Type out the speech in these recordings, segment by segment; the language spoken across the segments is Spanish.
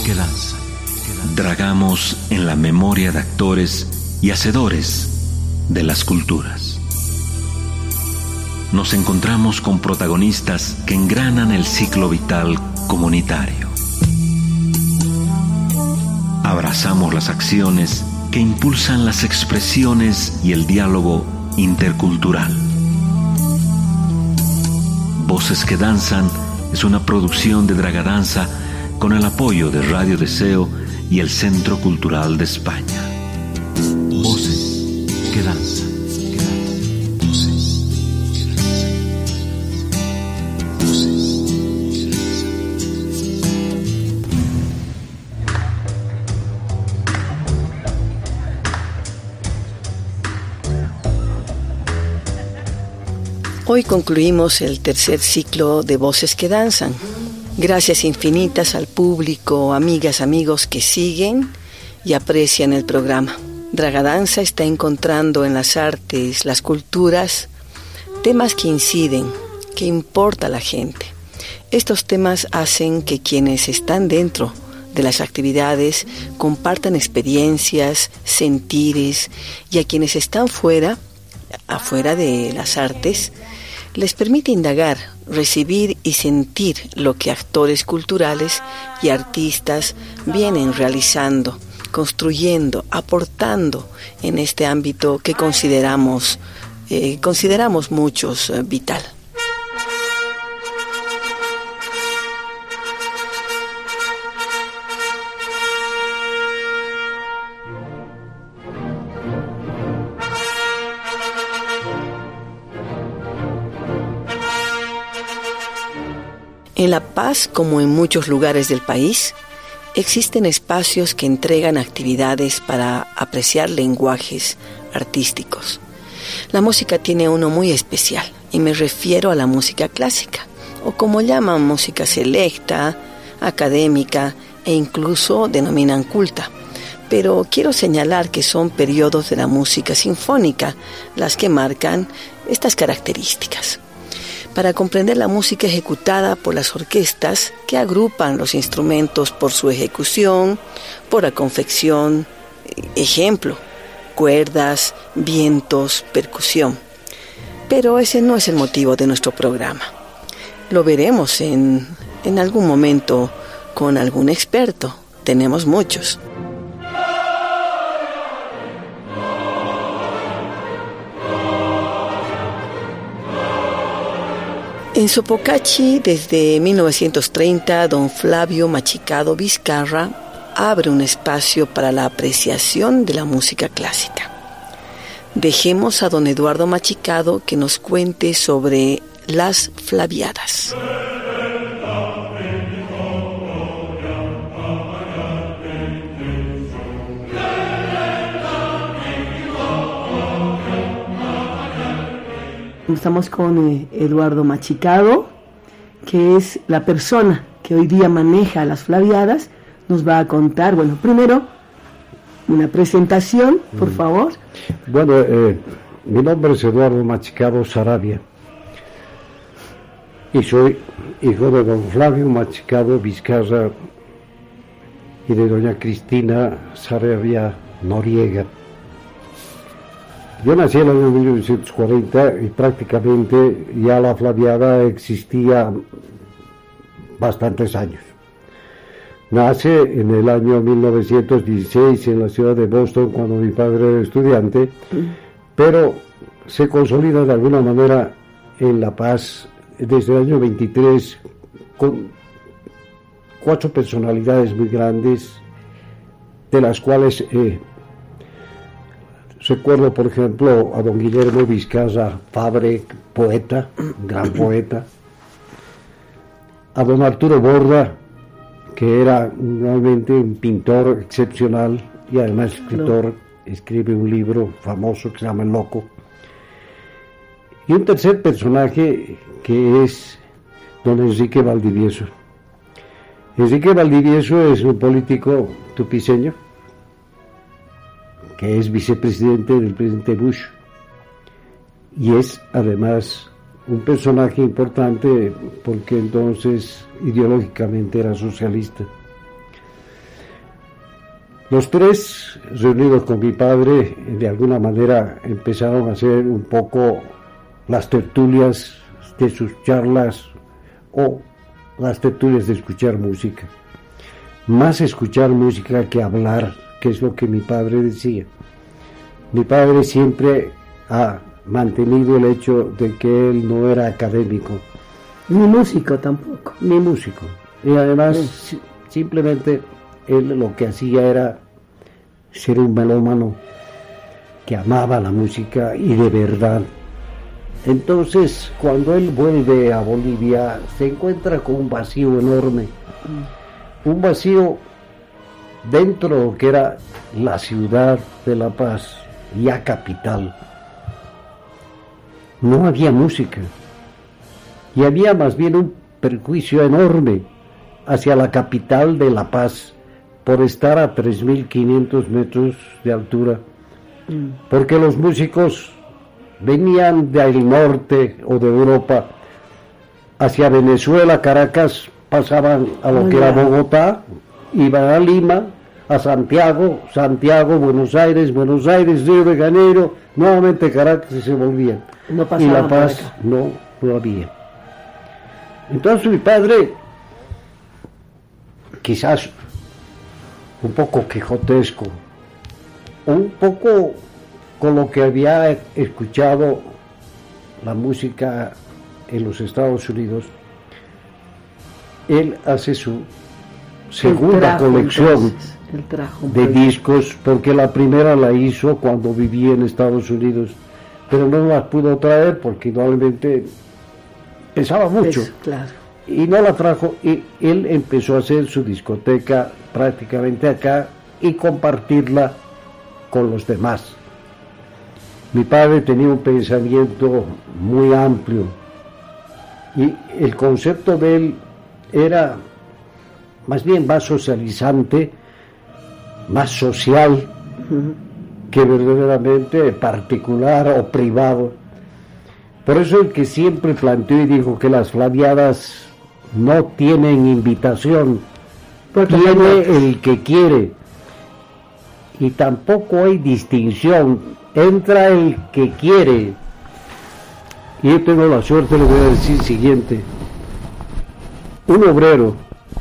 que danzan. Dragamos en la memoria de actores y hacedores de las culturas. Nos encontramos con protagonistas que engranan el ciclo vital comunitario. Abrazamos las acciones que impulsan las expresiones y el diálogo intercultural. Voces que danzan es una producción de Dragadanza con el apoyo de Radio Deseo y el Centro Cultural de España. Voces que danzan. Hoy concluimos el tercer ciclo de Voces que Danzan. Gracias infinitas al público, amigas, amigos que siguen y aprecian el programa. Dragadanza está encontrando en las artes, las culturas, temas que inciden, que importa a la gente. Estos temas hacen que quienes están dentro de las actividades compartan experiencias, sentires, y a quienes están afuera de las artes, les permite indagar, recibir y sentir lo que actores culturales y artistas vienen realizando, construyendo, aportando en este ámbito que consideramos muchos vital. En La Paz, como en muchos lugares del país, existen espacios que entregan actividades para apreciar lenguajes artísticos. La música tiene uno muy especial, y me refiero a la música clásica, o como llaman música selecta, académica e incluso denominan culta. Pero quiero señalar que son periodos de la música sinfónica las que marcan estas características. Para comprender la música ejecutada por las orquestas que agrupan los instrumentos por su ejecución, por la confección, ejemplo, cuerdas, vientos, percusión. Pero ese no es el motivo de nuestro programa. Lo veremos en algún momento con algún experto. Tenemos muchos. En Sopocachi, desde 1930, don Flavio Machicado Vizcarra abre un espacio para la apreciación de la música clásica. Dejemos a don Eduardo Machicado que nos cuente sobre las flaviadas. Estamos con Eduardo Machicado, que es la persona que hoy día maneja las flaviadas. Nos va a contar, bueno, primero una presentación, por favor. Bueno, mi nombre es Eduardo Machicado Sarabia y soy hijo de don Flavio Machicado Vizcarra y de doña Cristina Sarabia Noriega. Yo nací en el año 1940 y prácticamente ya la flaviada existía bastantes años. Nace en el año 1916 en la ciudad de Boston cuando mi padre era estudiante, pero se consolida de alguna manera en La Paz desde el año 23 con 4 personalidades muy grandes, de las cuales recuerdo, por ejemplo, a don Guillermo Vizcarra Fabre, poeta, gran poeta, a don Arturo Borda, que era realmente un pintor excepcional y además escritor, escribe un libro famoso que se llama El Loco, y un tercer personaje que es don Enrique Valdivieso. Enrique Valdivieso es un político tupiceño, que es vicepresidente del presidente Bush, y es además un personaje importante porque entonces ideológicamente era socialista. Los tres, reunidos con mi padre, de alguna manera empezaron a hacer un poco las tertulias de sus charlas o las tertulias de escuchar música. Más escuchar música que hablar, que es lo que mi padre decía. Mi padre siempre ha mantenido el hecho de que él no era académico. Ni músico tampoco. Ni músico. Y además, simplemente él lo que hacía era ser un melómano que amaba la música y de verdad. Entonces, cuando él vuelve a Bolivia, se encuentra con un vacío enorme. Un vacío dentro de lo que era la ciudad de La Paz, ya capital. No había música. Y había más bien un perjuicio enorme hacia la capital de La Paz por estar a 3.500 metros de altura, porque los músicos venían del norte o de Europa hacia Venezuela, Caracas, pasaban a lo que era Bogotá, iban a Lima, a Santiago, Buenos Aires, Río de Janeiro, nuevamente Caracas y se volvían. No y La Paz no había. Entonces mi padre, quizás un poco quijotesco, un poco con lo que había escuchado la música en los Estados Unidos, él hace su segunda colección de discos, porque la primera la hizo cuando vivía en Estados Unidos, pero no la pudo traer porque indudablemente pesaba mucho. Claro. Y no la trajo, y él empezó a hacer su discoteca prácticamente acá y compartirla con los demás. Mi padre tenía un pensamiento muy amplio y el concepto de él era más bien más socializante, más social que verdaderamente particular o privado. Por eso el que siempre planteó y dijo que las flaviadas no tienen invitación, tiene el que quiere, y tampoco hay distinción, entra el que quiere. Y yo tengo la suerte, le voy a decir siguiente: un obrero,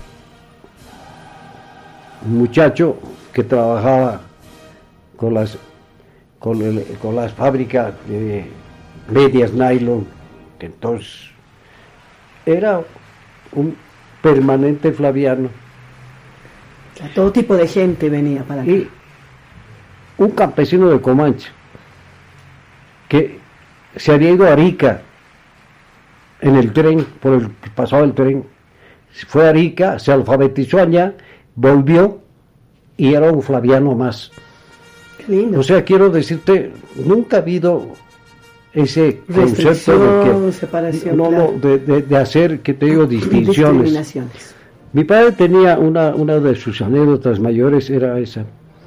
un muchacho que trabajaba con las fábricas de medias nylon, que entonces era un permanente flaviano. O sea, todo tipo de gente venía para acá. Y un campesino de Comanche que se había ido a Arica en el tren, por el pasado del tren, fue a Arica, se alfabetizó allá, volvió y era un flaviano más. Qué lindo. O sea, quiero decirte, nunca ha habido ese concepto de que separación, no, claro. de hacer, que te digo, distinciones. Discriminaciones. Mi padre tenía una de sus anécdotas mayores, era esa.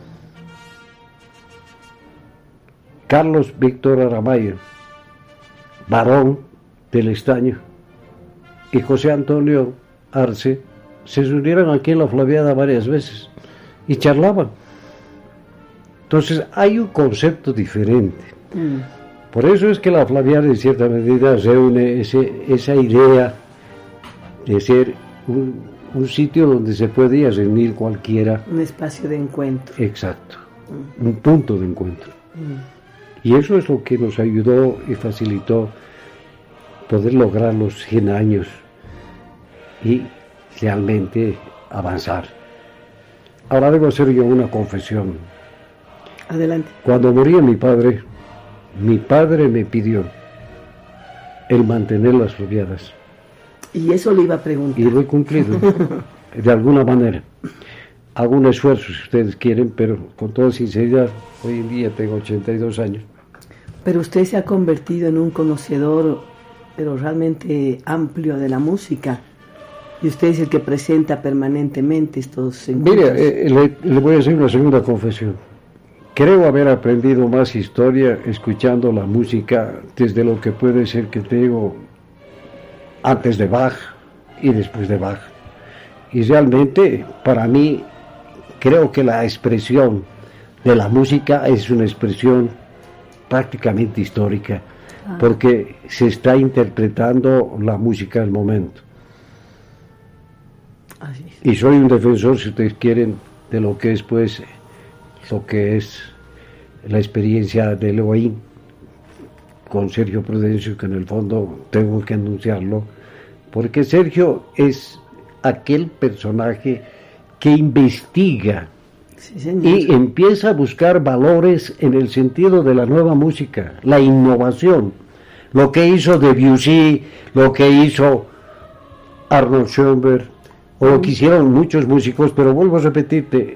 Carlos Víctor Aramayo, varón del Estaño, y José Antonio Arce se reunieron aquí en la Flaviada varias veces y charlaban. Entonces hay un concepto diferente. Por eso es que la Flaviada en cierta medida reúne esa idea de ser un sitio donde se puede reunir cualquiera. Un espacio de encuentro. Exacto, un punto de encuentro. Y eso es lo que nos ayudó y facilitó poder lograr los 100 años y realmente avanzar. Ahora debo hacer yo una confesión. Adelante. Cuando moría mi padre me pidió el mantener las flaviadas. Y eso le iba a preguntar. Y lo he cumplido, de alguna manera. Hago un esfuerzo si ustedes quieren, pero con toda sinceridad, hoy en día tengo 82 años. Pero usted se ha convertido en un conocedor, pero realmente amplio de la música. Y usted es el que presenta permanentemente estos encuentros. Mire, le voy a hacer una segunda confesión. Creo haber aprendido más historia escuchando la música desde lo que puede ser que te digo antes de Bach y después de Bach. Y realmente, para mí, creo que la expresión de la música es una expresión prácticamente histórica, porque se está interpretando la música del momento. Así es. Y soy un defensor, si ustedes quieren, de lo que es, pues, lo que es la experiencia de Elohim con Sergio Prudencio, que en el fondo tengo que anunciarlo, porque Sergio es aquel personaje que investiga, Sí, señor. y empieza a buscar valores en el sentido de la nueva música, la innovación. Lo que hizo Debussy, lo que hizo Arnold Schoenberg, o lo que hicieron muchos músicos, pero vuelvo a repetirte,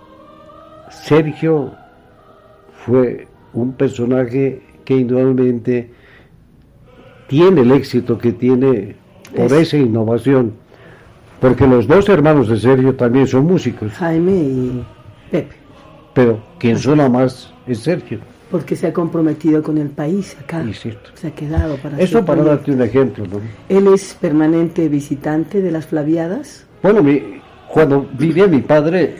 Sergio fue un personaje que indudablemente tiene el éxito que tiene por esa innovación, porque los dos hermanos de Sergio también son músicos, Jaime y Pepe, pero quien suena más es Sergio. porque se ha comprometido con el país acá. Sí, cierto. Se ha quedado para Eso hacer para proyectos. darte un ejemplo, ¿no? Él es permanente visitante de las Flaviadas. Bueno, cuando vivía mi padre,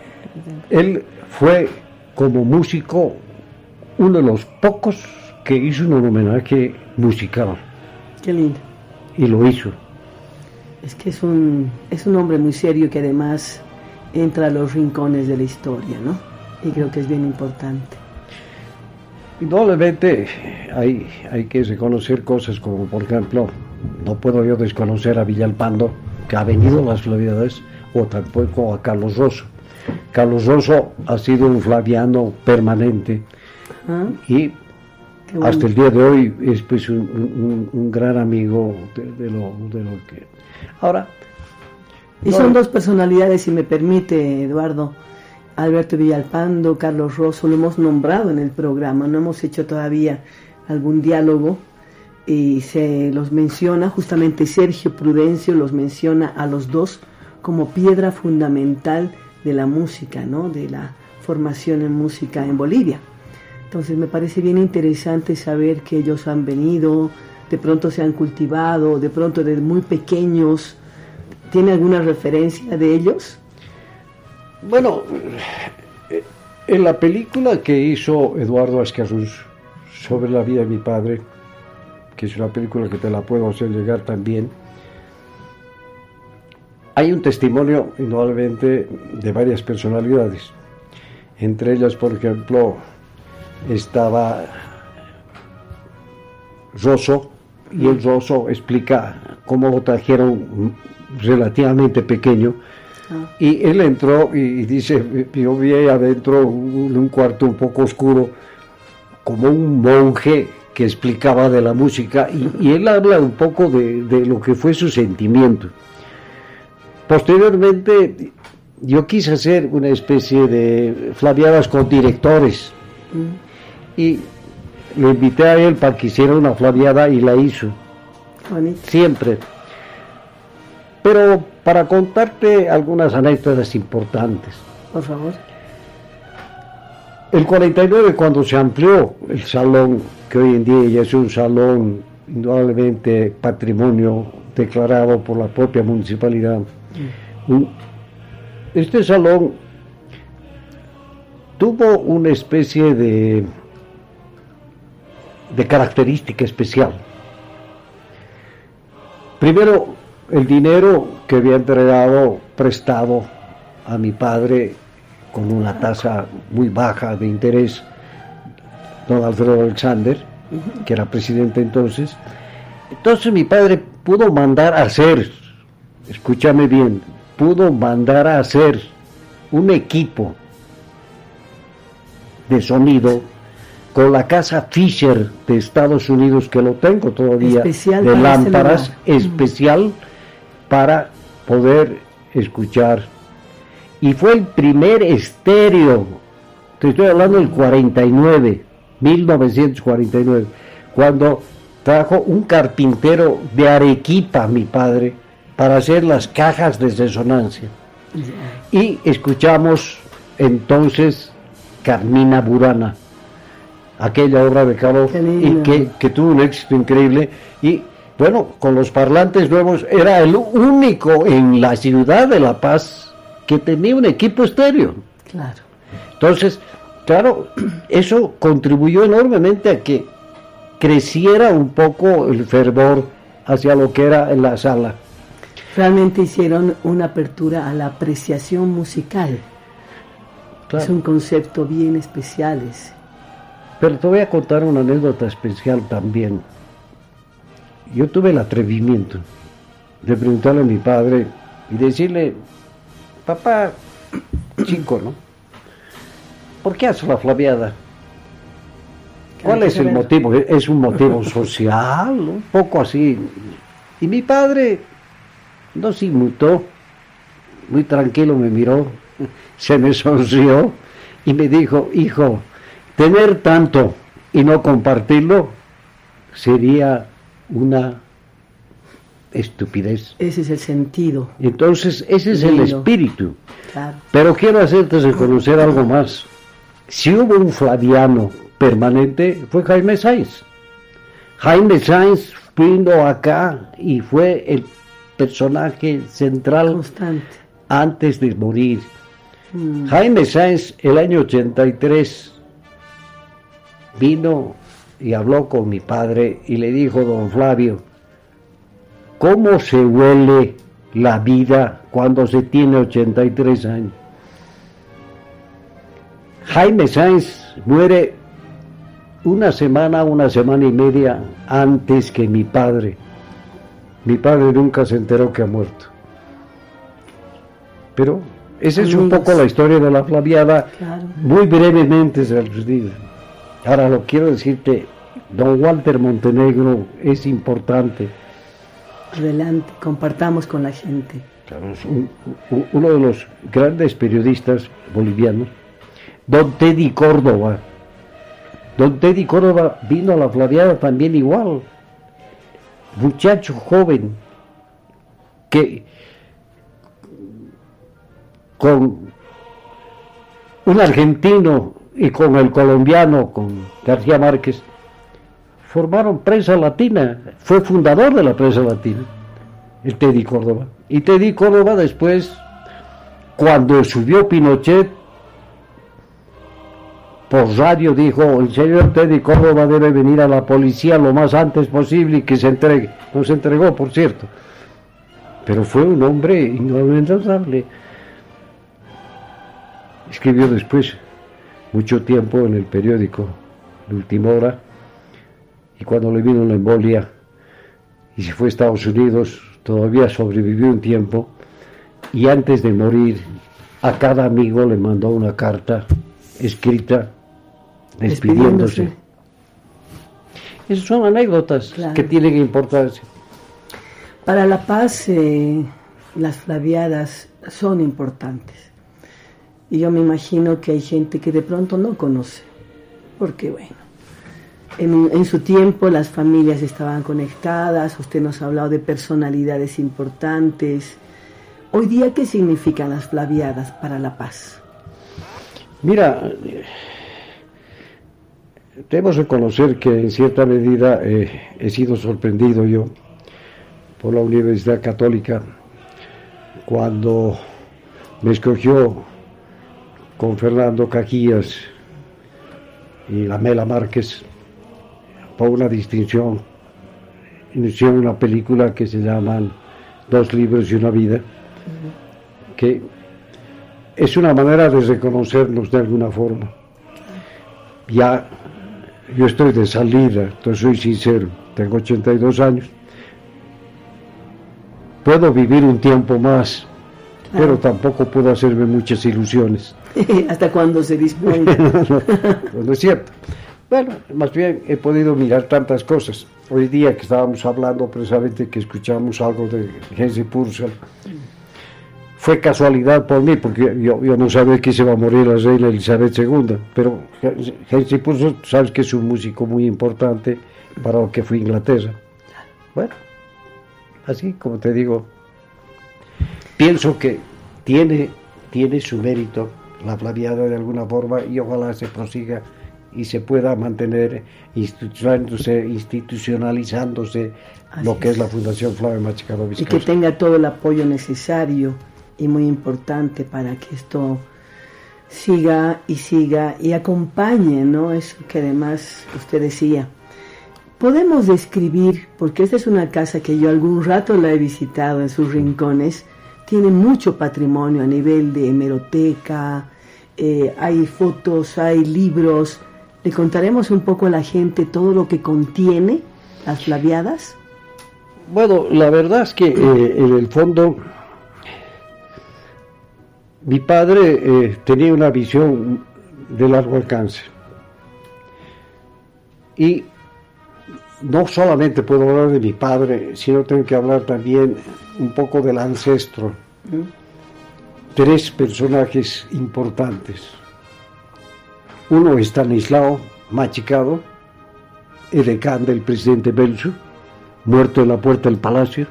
él fue como músico uno de los pocos que hizo un homenaje musical, Qué lindo. y lo hizo. Es que es un hombre muy serio que además entra a los rincones de la historia, ¿no? Y creo que es bien importante. Indudablemente hay que reconocer cosas como, por ejemplo, no puedo yo desconocer a Villalpando, que ha venido a las Flaviadas, o tampoco a Carlos Rosso. Carlos Rosso ha sido un flaviano permanente, ¿Ah? y Qué bueno. hasta el día de hoy es, pues, un gran amigo de lo que... Ahora, Y son dos personalidades, si me permite, Eduardo. Alberto Villalpando, Carlos Rosso, lo hemos nombrado en el programa, no hemos hecho todavía algún diálogo y se los menciona, justamente Sergio Prudencio los menciona a los dos como piedra fundamental de la música, ¿no? De la formación en música en Bolivia. Entonces me parece bien interesante saber que ellos han venido, de pronto se han cultivado, de pronto desde muy pequeños. ¿Tiene alguna referencia de ellos? bueno, en la película que hizo Eduardo Ascarrús sobre la vida de mi padre, que es una película que te la puedo hacer llegar también, hay un testimonio indudablemente de varias personalidades. Entre ellas, por ejemplo, estaba Rosso, y el Rosso explica cómo lo trajeron relativamente pequeño, y él entró y dice, yo vi ahí adentro un cuarto un poco oscuro, como un monje que explicaba de la música, y él habla un poco de lo que fue su sentimiento. Posteriormente yo quise hacer una especie de flaviadas con directores, y lo invité a él para que hiciera una flaviada, y la hizo Bonito. siempre. Pero para contarte algunas anécdotas importantes, Por favor. el 49, cuando se amplió el salón, que hoy en día ya es un salón indudablemente patrimonio declarado por la propia municipalidad, este salón tuvo una especie de característica especial. Primero, el dinero que había entregado prestado a mi padre con una tasa muy baja de interés, don Alfredo Alexander, que era presidente entonces. Entonces mi padre pudo mandar a hacer, escúchame bien, pudo mandar a hacer un equipo de sonido con la casa Fisher de Estados Unidos, que lo tengo todavía, Especial de para lámparas, este lugar. especial para poder escuchar. Y fue el primer estéreo, te estoy hablando del 49, 1949, cuando trajo un carpintero de Arequipa, mi padre, para hacer las cajas de resonancia. Y escuchamos entonces Carmina Burana, aquella obra de Cabo, y que tuvo un éxito increíble. Y bueno, con los parlantes nuevos, era el único en la ciudad de La Paz que tenía un equipo estéreo. Claro. Entonces, claro, eso contribuyó enormemente a que creciera un poco el fervor hacia lo que era en la sala. Realmente hicieron una apertura a la apreciación musical. Claro. Es un concepto bien especial ese. Pero te voy a contar una anécdota especial también. Yo tuve el atrevimiento de preguntarle a mi padre y decirle, papá, chico, ¿no? ¿Por qué haces la flaviada? ¿Cuál es el motivo? ¿Es un motivo social? Un poco así. Y mi padre no se inmutó, muy tranquilo me miró, se me sonrió y me dijo, hijo, tener tanto y no compartirlo sería una estupidez. Ese es el sentido. Entonces, ese es el espíritu. Claro. Pero quiero hacerte reconocer algo más. Si hubo un flaviano permanente, fue Jaime Sáenz. Jaime Sáenz vino acá y fue el personaje central Constante. antes de morir. Jaime Sáenz, el año 83, vino y habló con mi padre y le dijo, don Flavio, ¿cómo se huele la vida cuando se tiene 83 años? Jaime Sáenz muere una semana y media antes que mi padre. Mi padre nunca se enteró que ha muerto. Pero esa es un poco la historia de la flaviada, claro. Muy brevemente se los digo. Ahora lo quiero decirte, don Walter Montenegro es importante. Adelante, compartamos con la gente. Claro, es uno de los grandes periodistas bolivianos, don Teddy Córdoba. Don Teddy Córdoba vino a la flaviada también igual, muchacho joven, que con un argentino y con el colombiano, con García Márquez, formaron Prensa Latina, fue fundador de la Prensa Latina, el Teddy Córdoba. Y Teddy Córdoba después, cuando subió Pinochet, por radio dijo, el señor Teddy Córdoba debe venir a la policía lo más antes posible y que se entregue. No se entregó, por cierto. Pero fue un hombre inolvidable. Escribió después mucho tiempo en el periódico La Última Hora, y cuando le vino la embolia y se fue a Estados Unidos, todavía sobrevivió un tiempo, y antes de morir a cada amigo le mandó una carta escrita despidiéndose. Esas son anécdotas, claro, que tienen importancia. Para La Paz, las flaviadas son importantes. Y yo me imagino que hay gente que de pronto no conoce. Porque, bueno, en su tiempo las familias estaban conectadas, usted nos ha hablado de personalidades importantes. Hoy día, ¿qué significan las flaviadas para La Paz? Mira, debemos reconocer que en cierta medida he sido sorprendido yo por la Universidad Católica cuando me escogió con Fernando Cajías y Lamela Márquez por una distinción. Hicieron una película que se llama Dos libros y una vida, que es una manera de reconocernos de alguna forma. Ya yo estoy de salida, entonces soy sincero, tengo 82 años, puedo vivir un tiempo más, claro, pero tampoco puedo hacerme muchas ilusiones. ¿Hasta cuándo se disponga? No es cierto. Bueno, más bien he podido mirar tantas cosas. Hoy día que estábamos hablando precisamente, que escuchamos algo de Henry Purcell, fue casualidad por mí, porque yo no sabía que se iba a morir la reina Elizabeth II, pero Henry Purcell, sabes que es un músico muy importante para lo que fue Inglaterra. Bueno, así como te digo, pienso que tiene su mérito la flaviada de alguna forma, y ojalá se prosiga y se pueda mantener institucionalizándose lo que es la Fundación Flavio Machicado Viscoso. Y que tenga todo el apoyo necesario y muy importante para que esto siga y acompañe, ¿no? Eso que además usted decía. Podemos describir, porque esta es una casa que yo algún rato la he visitado en sus rincones, tiene mucho patrimonio a nivel de hemeroteca, hay fotos, hay libros. ¿Le contaremos un poco a la gente todo lo que contiene las Flaviadas? Bueno, la verdad es que en el fondo mi padre tenía una visión de largo alcance. Y no solamente puedo hablar de mi padre, sino tengo que hablar también un poco del ancestro. Tres personajes importantes. Uno es Stanislao Machicado, edecán del presidente Belzu, muerto en la puerta del palacio.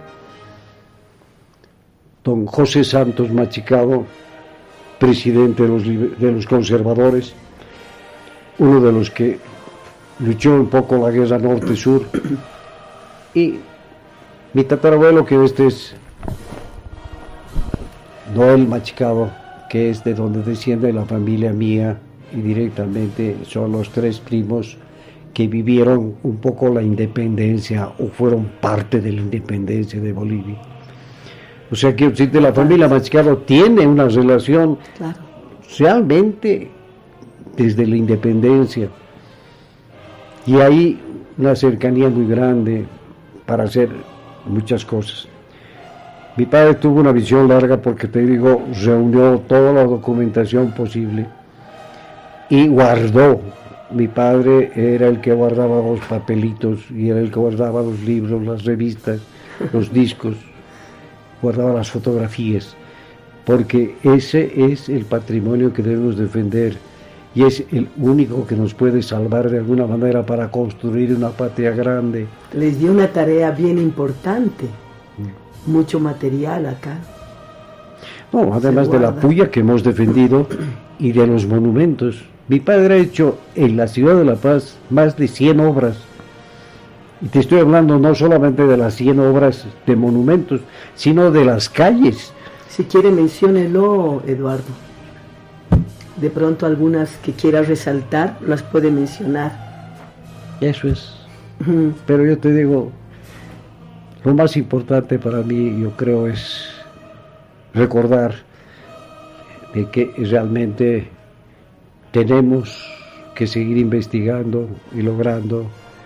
Don José Santos Machicado, presidente de los conservadores, uno de los que luchó un poco la guerra norte-sur. Y mi tatarabuelo, que este es Noel Machicado, que es de donde desciende la familia mía, y directamente son los tres primos que vivieron un poco la independencia o fueron parte de la independencia de Bolivia. O sea que la familia Machicado tiene una relación realmente desde la independencia, y hay una cercanía muy grande para hacer muchas cosas. Mi padre tuvo una visión larga porque, te digo, reunió toda la documentación posible y guardó. Mi padre era el que guardaba los papelitos y era el que guardaba los libros, las revistas, los discos, guardaba las fotografías, porque ese es el patrimonio que debemos defender y es el único que nos puede salvar de alguna manera para construir una patria grande. Les dio una tarea bien importante, mucho material acá. No, además de la puya que hemos defendido y de los monumentos. Mi padre ha hecho en la ciudad de La Paz más de 100 obras. Y te estoy hablando no solamente de las 100 obras de monumentos, sino de las calles. Si quiere, menciónelo, Eduardo. De pronto algunas que quiera resaltar, las puede mencionar. Eso es. Pero yo te digo, lo más importante para mí, yo creo, es recordar de que realmente tenemos que seguir investigando y logrando,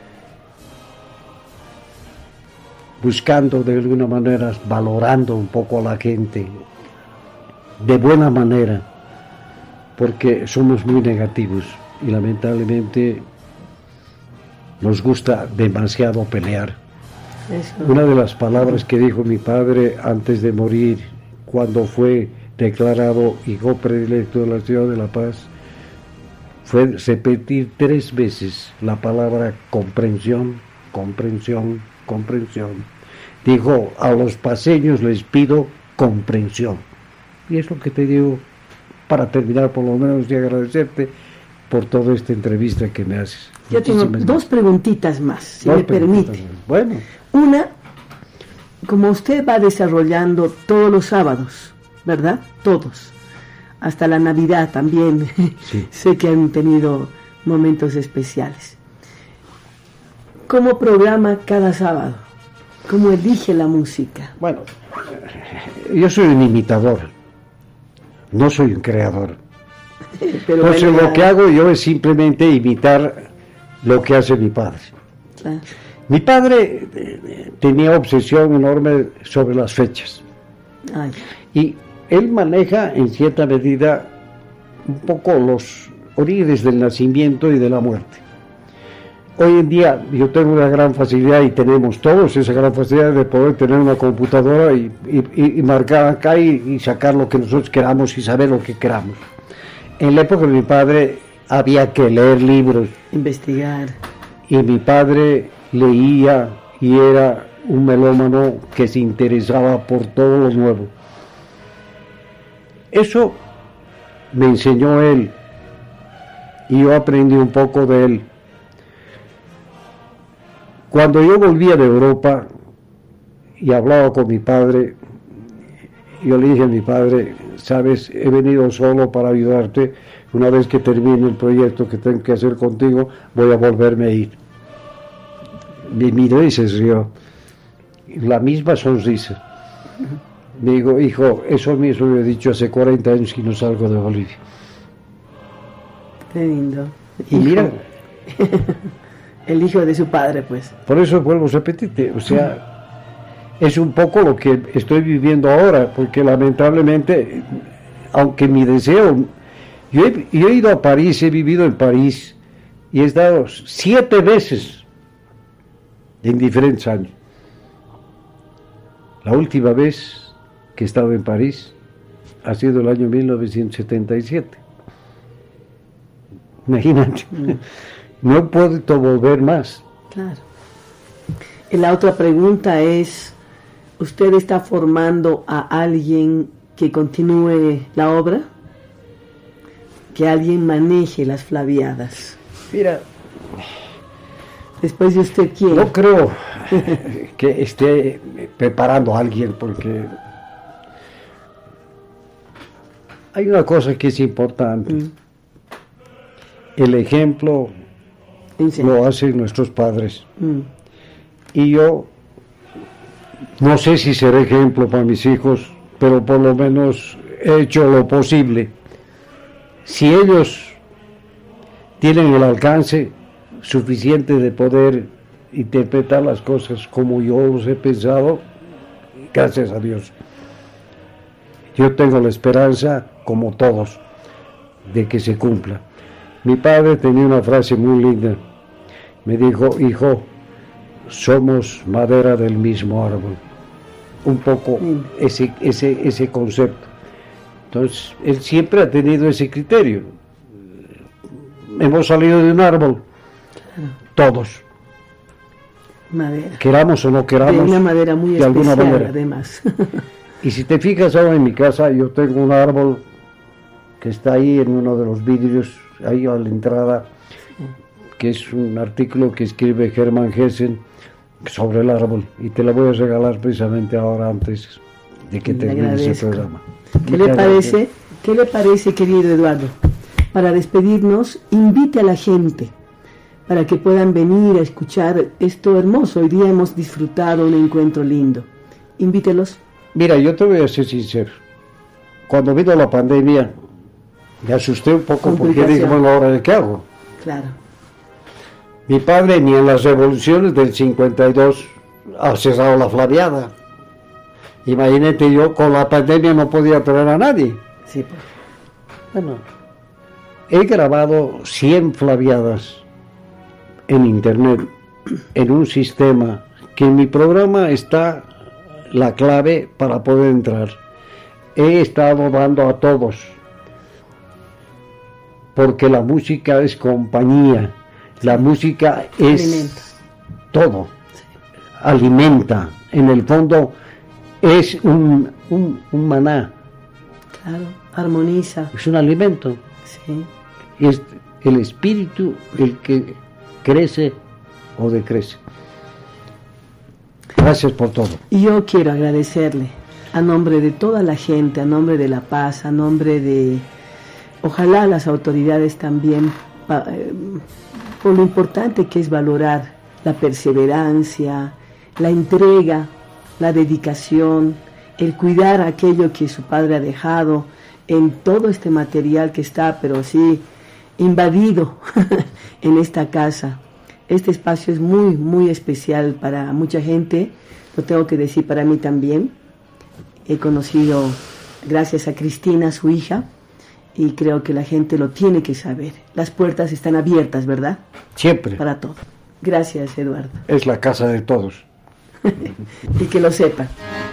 buscando de alguna manera, valorando un poco a la gente de buena manera, porque somos muy negativos y lamentablemente nos gusta demasiado pelear. Eso. Una de las palabras que dijo mi padre antes de morir, cuando fue declarado hijo predilecto de la ciudad de La Paz, fue repetir 3 veces la palabra comprensión, comprensión, comprensión. Dijo, a los paceños les pido comprensión. Y es lo que te digo, para terminar por lo menos, y agradecerte por toda esta entrevista que me haces. Yo tengo 2 preguntitas más, si me permite. Bueno. Una, como usted va desarrollando todos los sábados, ¿verdad? Todos. Hasta la Navidad también. Sí. Sé que han tenido momentos especiales. ¿Cómo programa cada sábado? ¿Cómo elige la música? Bueno, yo soy un imitador, no soy un creador. Pero entonces lo que hago yo es simplemente imitar lo que hace mi padre. Claro. Mi padre tenía obsesión enorme sobre las fechas. Ay. Y él maneja en cierta medida un poco los orígenes del nacimiento y de la muerte. Hoy en día yo tengo una gran facilidad, y tenemos todos esa gran facilidad de poder tener una computadora y marcar acá y sacar lo que nosotros queramos y saber lo que queramos. En la época de mi padre había que leer libros, investigar, y mi padre leía y era un melómano que se interesaba por todo lo nuevo. Eso me enseñó él y yo aprendí un poco de él. Cuando yo volvía de Europa y hablaba con mi padre, yo le dije a mi padre, sabes, he venido solo para ayudarte, una vez que termine el proyecto que tengo que hacer contigo, voy a volverme a ir. Me miró y se rió, la misma sonrisa. Me dijo, hijo, eso mismo me he dicho hace 40 años que no salgo de Bolivia. Qué lindo. Y mira, el hijo de su padre, pues. por eso vuelvo a repetirte, o sea, es un poco lo que estoy viviendo ahora, porque lamentablemente, aunque mi deseo, yo he ido a París, he vivido en París, y he estado 7 veces en diferentes años. La última vez que he estado en París ha sido el año 1977. Imagínate, no he podido volver más. Claro. Y la otra pregunta es, ¿usted está formando a alguien que continúe la obra? Que alguien maneje las flaviadas. Mira, Después de usted, ¿quién? no creo que esté preparando a alguien, porque hay una cosa que es importante. El ejemplo lo hacen nuestros padres. Y yo no sé si seré ejemplo para mis hijos, pero por lo menos he hecho lo posible. Si ellos tienen el alcance suficiente de poder interpretar las cosas como yo los he pensado, gracias a Dios. Yo tengo la esperanza, como todos, de que se cumpla. Mi padre tenía una frase muy linda. Me dijo, hijo, somos madera del mismo árbol. Un poco ese concepto. Entonces, él siempre ha tenido ese criterio. Hemos salido de un árbol, todos. Madera. Queramos o no queramos. De una madera muy de alguna especial, manera. además. Y si te fijas ahora en mi casa, yo tengo un árbol que está ahí en uno de los vidrios, ahí a la entrada, que es un artículo que escribe Hermann Hessen sobre el árbol, y te lo voy a regalar precisamente ahora antes de que termine ese programa. ¿Qué le parece, querido Eduardo? Para despedirnos, invite a la gente para que puedan venir a escuchar esto hermoso. Hoy día hemos disfrutado un encuentro lindo. Invítelos. Mira, yo te voy a ser sincero. Cuando vino la pandemia, me asusté un poco porque dije, bueno, ¿ahora de qué hago? Claro. Mi padre ni en las revoluciones del 52 ha cerrado la flaviada. Imagínate, yo con la pandemia no podía traer a nadie. Sí, pues. Bueno, he grabado 100 flaviadas en internet, en un sistema que en mi programa está la clave para poder entrar. He estado dando a todos, porque la música es compañía, la música es Alimenta. todo, alimenta, en el fondo es un maná. Claro, armoniza. Es un alimento. Sí. Es el espíritu el que crece o decrece. Gracias por todo. Y yo quiero agradecerle a nombre de toda la gente, a nombre de La Paz, a nombre de, ojalá las autoridades también, por lo importante que es valorar la perseverancia, la entrega, la dedicación, el cuidar aquello que su padre ha dejado en todo este material que está, pero sí, invadido en esta casa. Este espacio es muy, muy especial para mucha gente, lo tengo que decir para mí también. He conocido, gracias a Cristina, su hija, y creo que la gente lo tiene que saber. Las puertas están abiertas, ¿verdad? Siempre. Para todo. Gracias, Eduardo. Es la casa de todos. Y que lo sepan.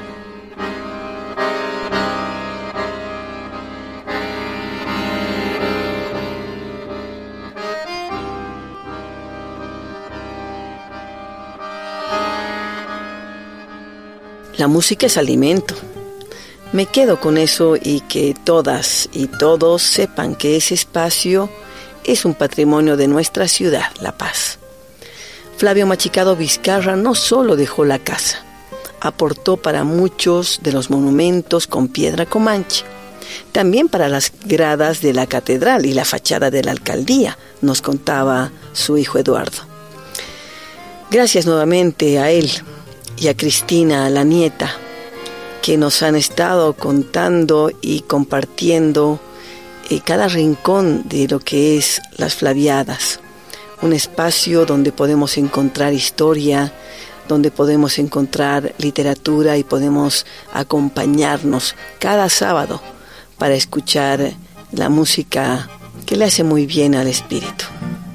La música es alimento. Me quedo con eso y que todas y todos sepan que ese espacio es un patrimonio de nuestra ciudad, La Paz. Flavio Machicado Vizcarra no solo dejó la casa, aportó para muchos de los monumentos con piedra comanche. También para las gradas de la catedral y la fachada de la alcaldía, nos contaba su hijo Eduardo. Gracias nuevamente a él y a Cristina, la nieta, que nos han estado contando y compartiendo cada rincón de lo que es las Flaviadas, un espacio donde podemos encontrar historia, donde podemos encontrar literatura y podemos acompañarnos cada sábado para escuchar la música que le hace muy bien al espíritu.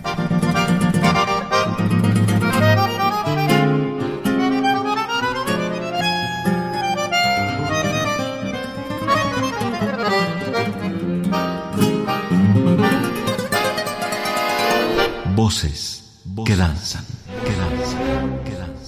Voces que danzan, que danzan, que danzan.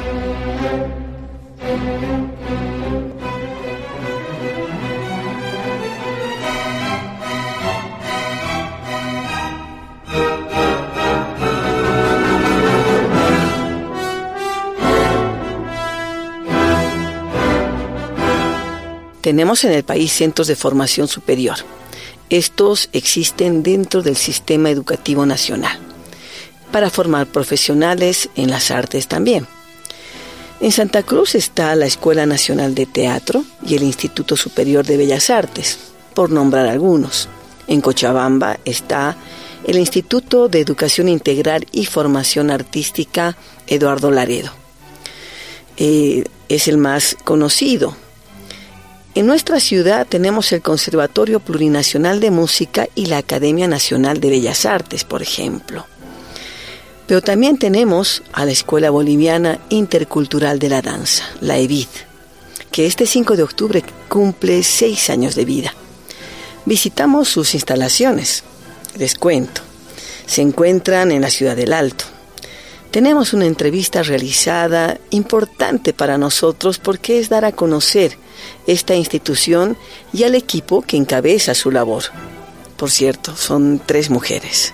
Tenemos en el país centros de formación superior. Estos existen dentro del sistema educativo nacional, para formar profesionales en las artes también. En Santa Cruz está la Escuela Nacional de Teatro y el Instituto Superior de Bellas Artes, por nombrar algunos. En Cochabamba está el Instituto de Educación Integral y Formación Artística Eduardo Laredo. Es el más conocido. En nuestra ciudad tenemos el Conservatorio Plurinacional de Música y la Academia Nacional de Bellas Artes, por ejemplo. Pero también tenemos a la Escuela Boliviana Intercultural de la Danza, la EBID, que este 5 de octubre cumple 6 años de vida. Visitamos sus instalaciones. Les cuento. Se encuentran en la ciudad del Alto. Tenemos una entrevista realizada importante para nosotros porque es dar a conocer esta institución y al equipo que encabeza su labor. Por cierto, son 3 mujeres.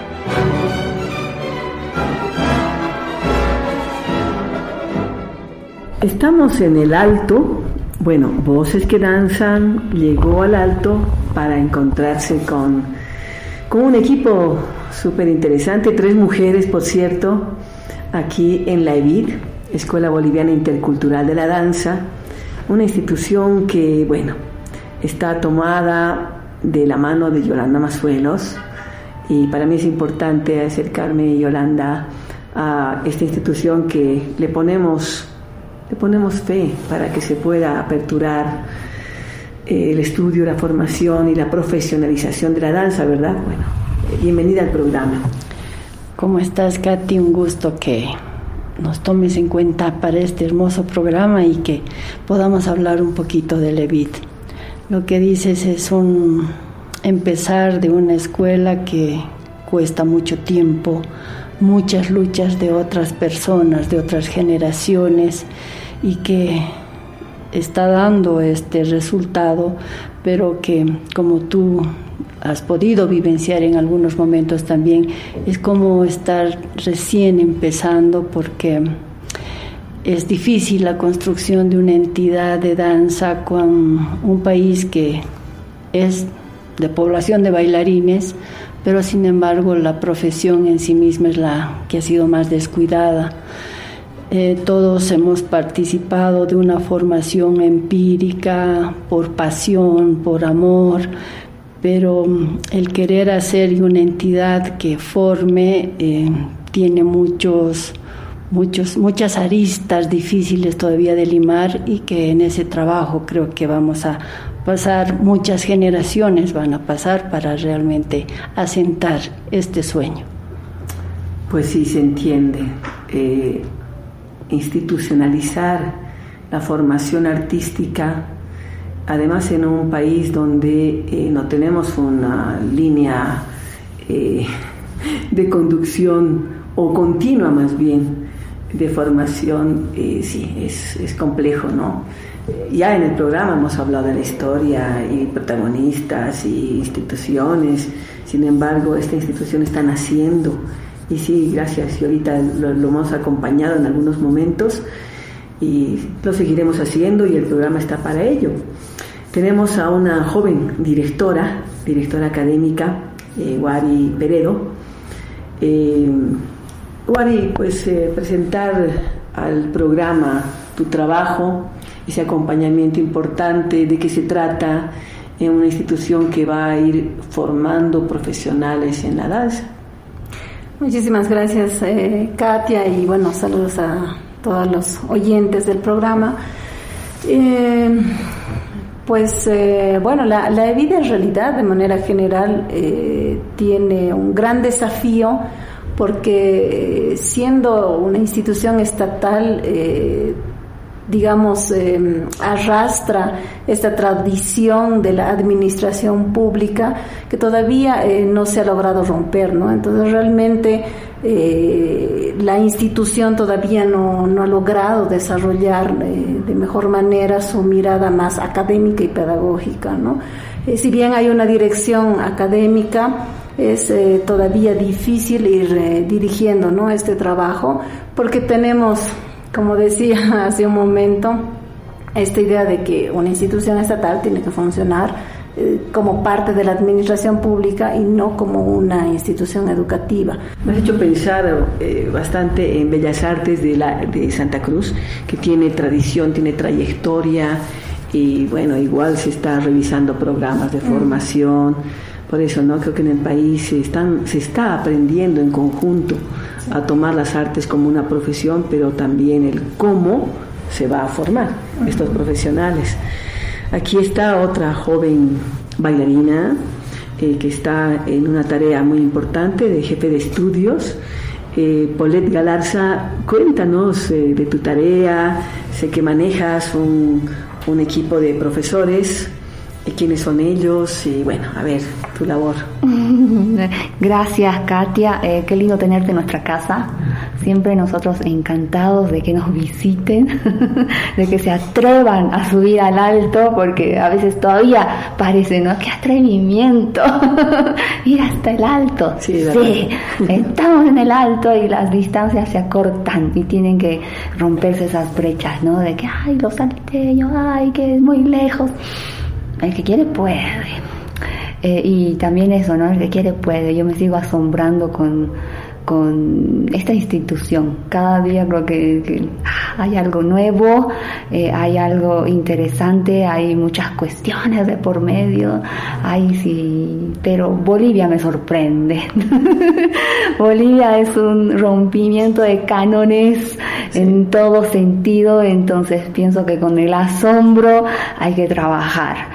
Estamos en el Alto. Bueno, Voces que Danzan llegó al Alto para encontrarse con un equipo súper interesante, 3 mujeres, por cierto, aquí en la EBID, Escuela Boliviana Intercultural de la Danza, una institución que, bueno, está tomada de la mano de Yolanda Mazuelos, y para mí es importante acercarme, Yolanda, a esta institución que le ponemos fe para que se pueda aperturar el estudio, la formación y la profesionalización de la danza, ¿verdad? Bueno, bienvenida al programa. ¿Cómo estás, Katy? Un gusto que nos tomes en cuenta para este hermoso programa y que podamos hablar un poquito del EBID. Lo que dices es empezar de una escuela que cuesta mucho tiempo, muchas luchas de otras personas, de otras generaciones, y que está dando este resultado, pero que, como tú has podido vivenciar en algunos momentos también, es como estar recién empezando, porque es difícil la construcción de una entidad de danza con un país que es de población de bailarines, pero sin embargo la profesión en sí misma es la que ha sido más descuidada. Todos hemos participado de una formación empírica, por pasión, por amor, pero el querer hacer una entidad que forme tiene muchas aristas difíciles todavía de limar, y que en ese trabajo creo que vamos a pasar, muchas generaciones van a pasar para realmente asentar este sueño. Pues sí, se entiende. Institucionalizar la formación artística, además en un país donde no tenemos una línea de conducción o continua más bien de formación, sí, es complejo, ¿no? Ya en el programa hemos hablado de la historia y protagonistas y instituciones, sin embargo esta institución está naciendo. Y sí, gracias, y ahorita lo hemos acompañado en algunos momentos, y lo seguiremos haciendo y el programa está para ello. Tenemos a una joven directora académica, Wari Peredo. Wari, pues presentar al programa tu trabajo, ese acompañamiento importante, de qué se trata en una institución que va a ir formando profesionales en la danza. Muchísimas gracias, Katia, y bueno, saludos a todos los oyentes del programa. Bueno, la EBID en realidad, de manera general, tiene un gran desafío porque siendo una institución estatal, arrastra esta tradición de la administración pública que todavía no se ha logrado romper, ¿no? Entonces realmente la institución todavía no ha logrado desarrollar de mejor manera su mirada más académica y pedagógica, ¿no? Si bien hay una dirección académica, es todavía difícil ir dirigiendo, ¿no?, este trabajo, porque tenemos, como decía hace un momento, esta idea de que una institución estatal tiene que funcionar como parte de la administración pública y no como una institución educativa. Me has hecho pensar bastante en Bellas Artes de Santa Cruz, que tiene tradición, tiene trayectoria, y bueno, igual se está revisando programas de formación. Por eso, ¿no?, creo que en el país se está aprendiendo en conjunto a tomar las artes como una profesión, pero también el cómo se va a formar estos profesionales. Aquí está otra joven bailarina que está en una tarea muy importante de jefe de estudios. Paulette Galarza, cuéntanos de tu tarea. Sé que manejas un equipo de profesores. ¿Quiénes son ellos? Y bueno, a ver, tu labor. Gracias, Katia. Qué lindo tenerte en nuestra casa. Siempre nosotros encantados de que nos visiten, de que se atrevan a subir al alto, porque a veces todavía parece, ¿no?, qué atrevimiento ir hasta el alto. Sí, estamos en el alto y las distancias se acortan y tienen que romperse esas brechas, ¿no?, de que ay, lo salté yo, ay, que es muy lejos. El que quiere puede. Y también eso, ¿no? El que quiere puede. Yo me sigo asombrando con esta institución. Cada día creo que hay algo nuevo, hay algo interesante, hay muchas cuestiones de por medio. Pero Bolivia me sorprende. Bolivia es un rompimiento de cánones en todo sentido, entonces pienso que con el asombro hay que trabajar.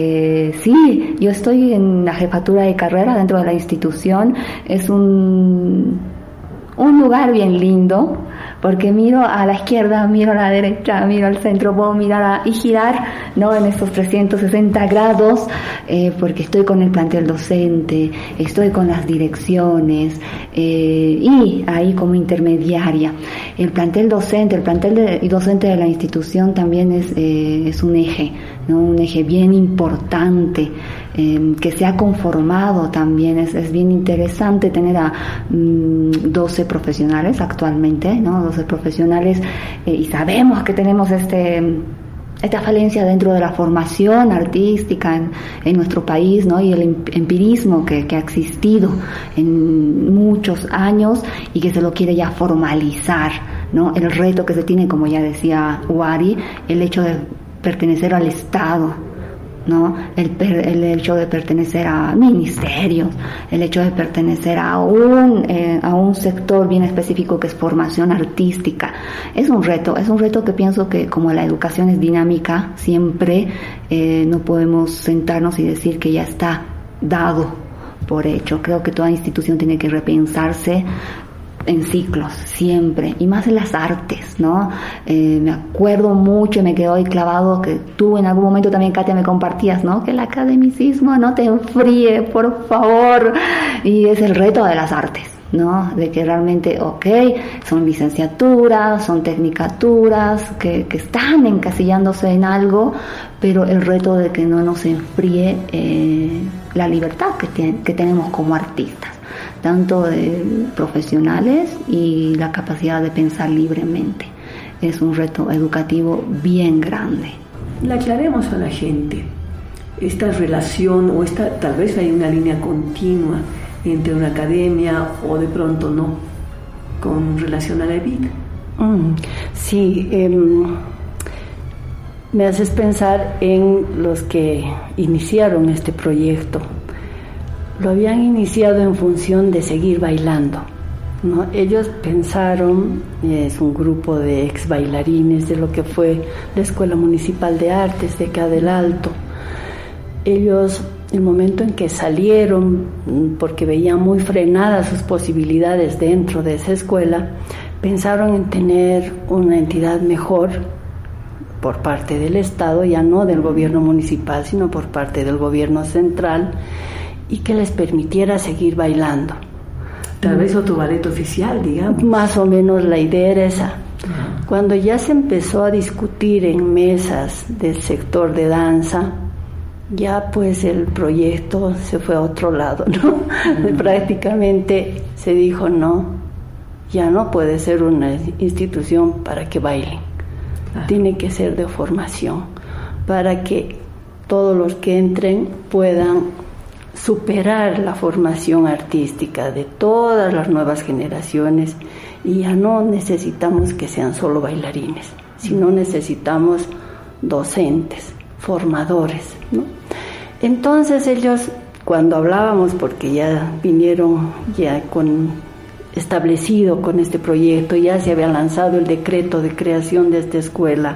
Sí, yo estoy en la jefatura de carrera dentro de la institución. Es un lugar bien lindo, porque miro a la izquierda, miro a la derecha, miro al centro, puedo mirar y girar, ¿no?, en estos 360 grados, porque estoy con el plantel docente, estoy con las direcciones, y ahí como intermediaria. El plantel docente de la institución también es un eje, ¿no?, un eje bien importante, que se ha conformado también. Es bien interesante tener a 12 profesionales actualmente, ¿no?, 12 profesionales, y sabemos que tenemos esta falencia dentro de la formación artística en nuestro país, ¿no?, y el empirismo que ha existido en muchos años y que se lo quiere ya formalizar, ¿no? El reto que se tiene, como ya decía Wari, el hecho de pertenecer al Estado, ¿no? El hecho de pertenecer a ministerios, el hecho de pertenecer a un sector bien específico que es formación artística. Es un reto que pienso que, como la educación es dinámica, siempre no podemos sentarnos y decir que ya está dado por hecho. Creo que toda institución tiene que repensarse en ciclos, siempre, y más en las artes, ¿no? Me acuerdo mucho y me quedó ahí clavado que tú en algún momento también, Katia, me compartías, ¿no?, que el academicismo no te enfríe, por favor, y es el reto de las artes, ¿no?, de que realmente, son licenciaturas, son tecnicaturas que están encasillándose en algo, pero el reto de que no nos enfríe la libertad que tenemos como artistas, tanto de profesionales y la capacidad de pensar libremente. es un reto educativo bien grande. Le aclaremos a la gente esta relación, o tal vez hay una línea continua entre una academia o de pronto no, con relación a la EBIT. Sí, me haces pensar en los que iniciaron este proyecto. Lo habían iniciado en función de seguir bailando, ¿no? Ellos pensaron, es un grupo de ex bailarines de lo que fue la Escuela Municipal de Artes de acá del Alto. Ellos, el momento en que salieron, porque veían muy frenadas sus posibilidades dentro de esa escuela, pensaron en tener una entidad mejor por parte del Estado, ya no del gobierno municipal, sino por parte del gobierno central, y que les permitiera seguir bailando. Tal vez otro ballet oficial, digamos. Más o menos la idea era esa. Cuando ya se empezó a discutir en mesas del sector de danza, ya pues el proyecto se fue a otro lado, ¿no? Prácticamente se dijo no, ya no puede ser una institución para que bailen, tiene que ser de formación, para que todos los que entren puedan superar la formación artística de todas las nuevas generaciones, y ya no necesitamos que sean solo bailarines, sino necesitamos docentes, formadores, ¿no? Entonces ellos, cuando hablábamos, porque ya vinieron ya establecido con este proyecto, ya se había lanzado el decreto de creación de esta escuela,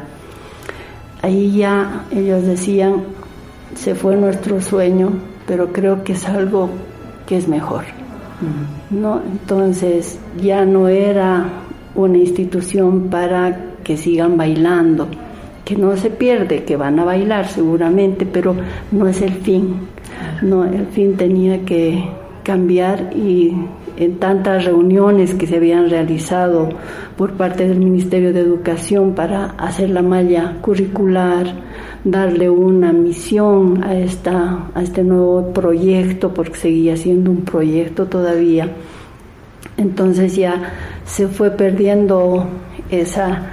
ahí ya ellos decían, se fue nuestro sueño, pero creo que es algo que es mejor, ¿no? Entonces ya no era una institución para que sigan bailando, que no se pierde, que van a bailar seguramente, pero no es el fin, no, el fin tenía que cambiar. Y en tantas reuniones que se habían realizado por parte del Ministerio de Educación para hacer la malla curricular, darle una misión a este nuevo proyecto, porque seguía siendo un proyecto todavía, entonces ya se fue perdiendo esa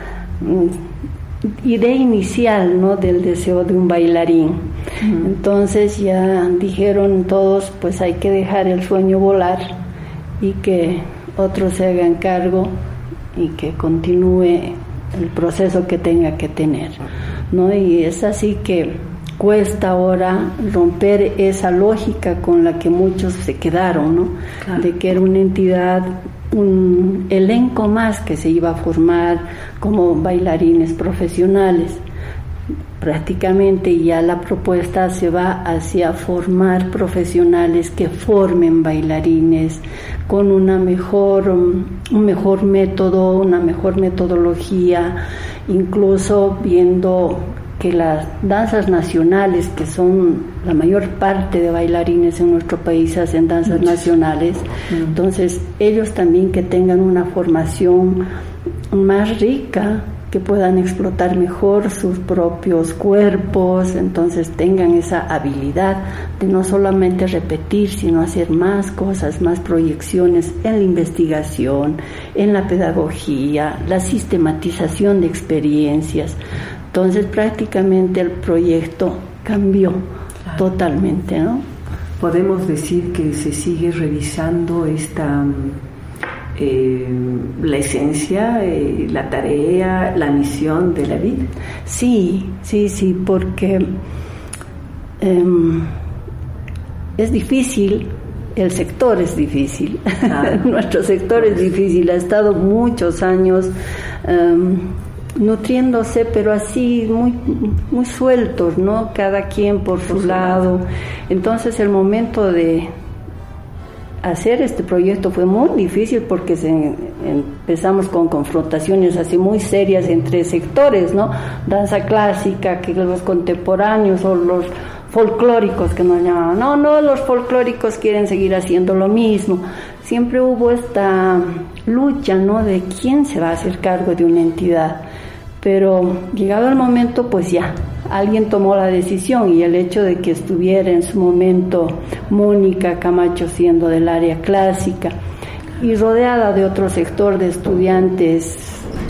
idea inicial, ¿no?, del deseo de un bailarín. Entonces ya dijeron todos, pues hay que dejar el sueño volar y que otros se hagan cargo y que continúe el proceso que tenga que tener, ¿no? Y es así que cuesta ahora romper esa lógica con la que muchos se quedaron, ¿no? Claro. De que era una entidad, un elenco más que se iba a formar como bailarines profesionales. Prácticamente ya la propuesta se va hacia formar profesionales que formen bailarines con un mejor método, una mejor metodología, incluso viendo que las danzas nacionales, que son la mayor parte de bailarines en nuestro país, hacen danzas nacionales, entonces ellos también que tengan una formación más rica, que puedan explotar mejor sus propios cuerpos, entonces tengan esa habilidad de no solamente repetir, sino hacer más cosas, más proyecciones en la investigación, en la pedagogía, la sistematización de experiencias. Entonces prácticamente el proyecto cambió totalmente, ¿no? Podemos decir que se sigue revisando la esencia, la tarea, la misión de la vida. Sí, porque es difícil, el sector es difícil, nuestro sector es difícil, ha estado muchos años nutriéndose, pero así muy sueltos, ¿no? Cada quien por su lado. Entonces el momento de hacer este proyecto fue muy difícil porque empezamos con confrontaciones así muy serias entre sectores, ¿no? Danza clásica, que los contemporáneos o los folclóricos que nos llamaban. No, los folclóricos quieren seguir haciendo lo mismo. Siempre hubo esta lucha, ¿no?, de quién se va a hacer cargo de una entidad. Pero llegado el momento, pues ya, alguien tomó la decisión, y el hecho de que estuviera en su momento Mónica Camacho siendo del área clásica y rodeada de otro sector de estudiantes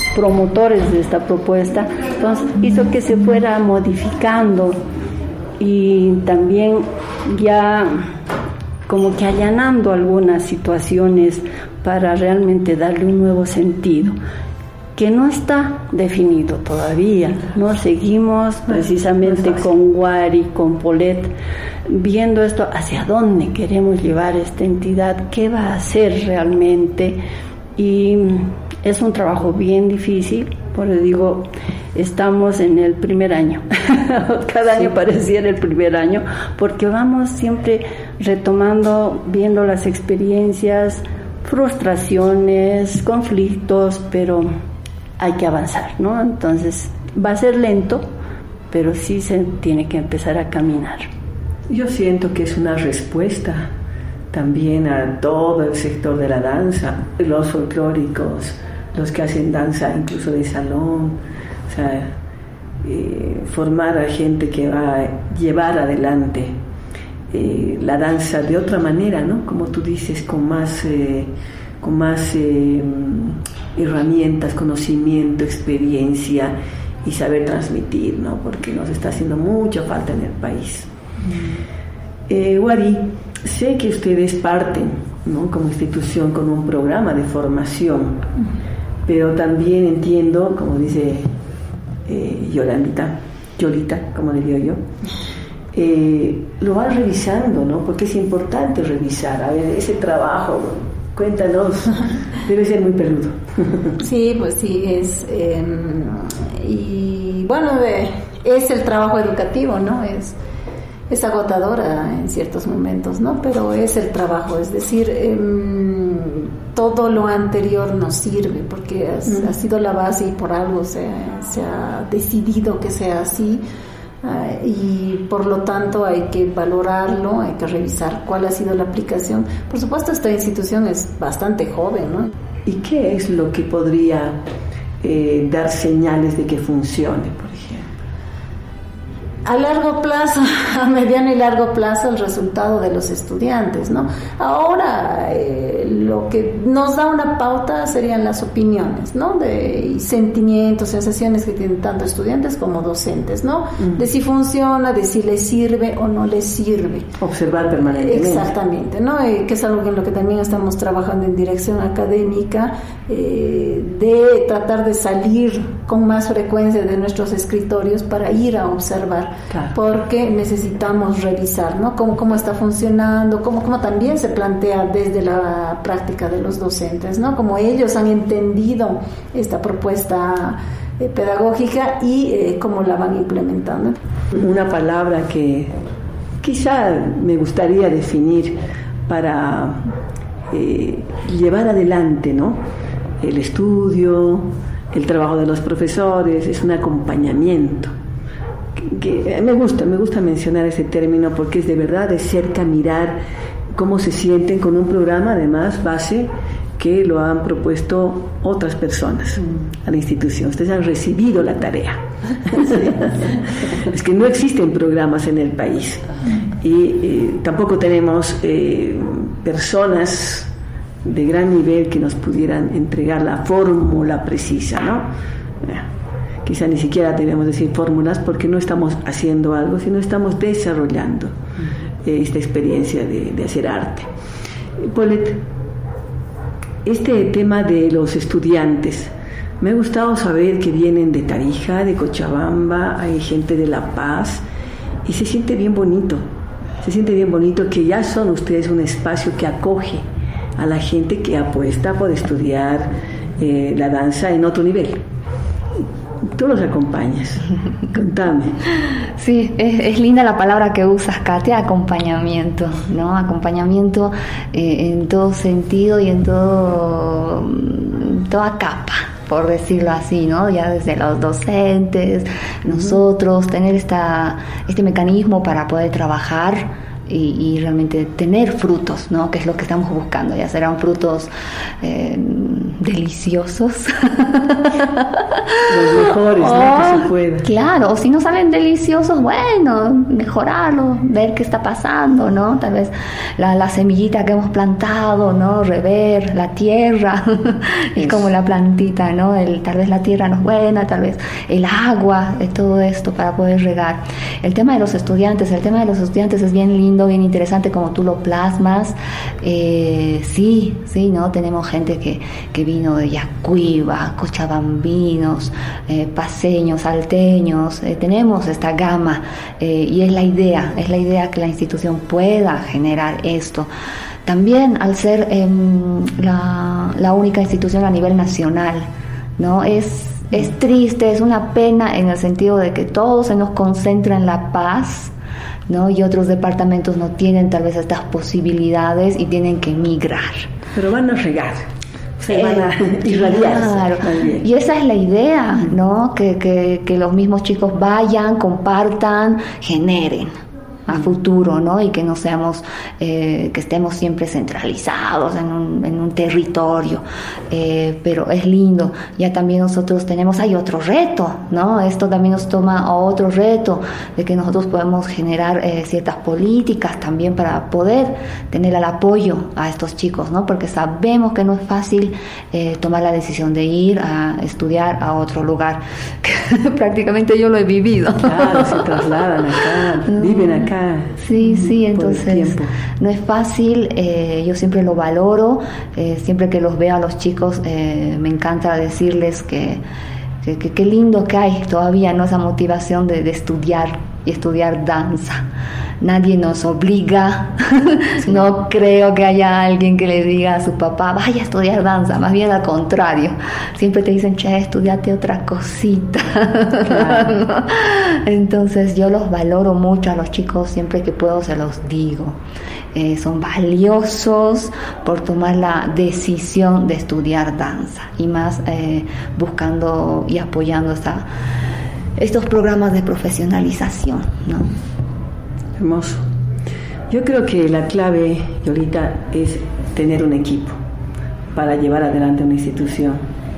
promotores de esta propuesta, entonces hizo que se fuera modificando y también ya como que allanando algunas situaciones para realmente darle un nuevo sentido, que no está definido todavía, ¿no? Seguimos precisamente con Wari, con Polet, viendo esto, hacia dónde queremos llevar esta entidad, qué va a hacer realmente, y es un trabajo bien difícil, por eso digo, estamos en el primer año, cada año pareciera el primer año, porque vamos siempre retomando, viendo las experiencias, frustraciones, conflictos, pero hay que avanzar, ¿no? Entonces va a ser lento, pero sí se tiene que empezar a caminar. Yo siento que es una respuesta también a todo el sector de la danza, los folclóricos, los que hacen danza incluso de salón, o sea, formar a gente que va a llevar adelante la danza de otra manera, ¿no? Como tú dices, con más herramientas, conocimiento, experiencia y saber transmitir, ¿no? Porque nos está haciendo mucha falta en el país. Wari, sé que ustedes parten, ¿no? Como institución con un programa de formación, pero también entiendo, como dice Yolita, como le digo yo, lo van revisando, ¿no? Porque es importante revisar, a ver, ese trabajo, cuéntanos, debe ser muy peludo. Sí, pues sí, y bueno, es el trabajo educativo, ¿no? Es agotadora en ciertos momentos, ¿no? Pero es el trabajo, es decir, todo lo anterior nos sirve porque ha sido la base y por algo se ha decidido que sea así. Y por lo tanto hay que valorarlo, hay que revisar cuál ha sido la aplicación. Por supuesto, esta institución es bastante joven, ¿no? ¿Y qué es lo que podría dar señales de que funcione, por ejemplo? A largo plazo, a mediano y largo plazo, el resultado de los estudiantes, ¿no? Ahora, lo que nos da una pauta serían las opiniones, ¿no? Y sentimientos, sensaciones que tienen tanto estudiantes como docentes, ¿no? De si funciona, de si les sirve o no les sirve. Observar permanentemente. Exactamente, ¿no? Que es algo en lo que también estamos trabajando en dirección académica, de tratar de salir con más frecuencia de nuestros escritorios para ir a observar. Claro. Porque necesitamos revisar, ¿no? Cómo está funcionando, cómo también se plantea desde la práctica de los docentes, ¿no? Cómo ellos han entendido esta propuesta pedagógica y cómo la van implementando. Una palabra que quizá me gustaría definir para llevar adelante, ¿no? El estudio, el trabajo de los profesores, es un acompañamiento. Que me gusta mencionar ese término porque es de verdad de cerca mirar cómo se sienten con un programa, además base que lo han propuesto otras personas a la institución. Ustedes han recibido la tarea. Es que no existen programas en el país y tampoco tenemos personas de gran nivel que nos pudieran entregar la fórmula precisa, ¿no? Quizá ni siquiera debemos decir fórmulas porque no estamos haciendo algo, sino estamos desarrollando esta experiencia de hacer arte. Polet, este tema de los estudiantes, me ha gustado saber que vienen de Tarija, de Cochabamba, hay gente de La Paz y se siente bien bonito que ya son ustedes un espacio que acoge a la gente que apuesta por estudiar la danza en otro nivel. Tú los acompañas, contame. Sí, es linda la palabra que usas, Katia, acompañamiento, ¿no? Acompañamiento en todo sentido y en toda capa, por decirlo así, ¿no? Ya desde los docentes, nosotros, tener este mecanismo para poder trabajar y realmente tener frutos, ¿no? Que es lo que estamos buscando. Ya serán frutos deliciosos. Los mejores, ¿no? Que se pueda. Claro, o si no salen deliciosos, bueno, mejorarlo, ver qué está pasando, ¿no? Tal vez la semillita que hemos plantado, ¿no? Rever la tierra, es como la plantita, ¿no? Tal vez la tierra no es buena, tal vez el agua, todo esto para poder regar. El tema de los estudiantes es bien lindo, bien interesante como tú lo plasmas. Sí, ¿no? Tenemos gente que vino de Yacuiba, cochabambinos, paseños, salteños, tenemos esta gama y es la idea que la institución pueda generar esto. También al ser la única institución a nivel nacional, ¿no? Es triste, es una pena en el sentido de que todo se nos concentra en La Paz, ¿no? Y otros departamentos no tienen tal vez estas posibilidades y tienen que migrar. Pero van a regar, se van a irradiar. Claro. Y esa es la idea, ¿no? Que los mismos chicos vayan, compartan, generen a futuro, ¿no? Y que no seamos, que estemos siempre centralizados en un territorio, pero es lindo. Ya también nosotros hay otro reto, ¿no? Esto también nos toma a otro reto de que nosotros podemos generar ciertas políticas también para poder tener el apoyo a estos chicos, ¿no? Porque sabemos que no es fácil tomar la decisión de ir a estudiar a otro lugar. Prácticamente yo lo he vivido. Claro, se trasladan acá, viven acá. Sí, entonces no es fácil, yo siempre lo valoro, siempre que los veo a los chicos me encanta decirles que qué lindo que hay todavía, ¿no? Esa motivación de estudiar y estudiar danza. Nadie nos obliga, no creo que haya alguien que le diga a su papá, vaya a estudiar danza, más bien al contrario, siempre te dicen, estudiate otra cosita. Claro. ¿No? Entonces yo los valoro mucho a los chicos, siempre que puedo se los digo. Son valiosos por tomar la decisión de estudiar danza y más buscando y apoyando estos programas de profesionalización, ¿no? Hermoso. Yo creo que la clave, Yolita, es tener un equipo para llevar adelante una institución.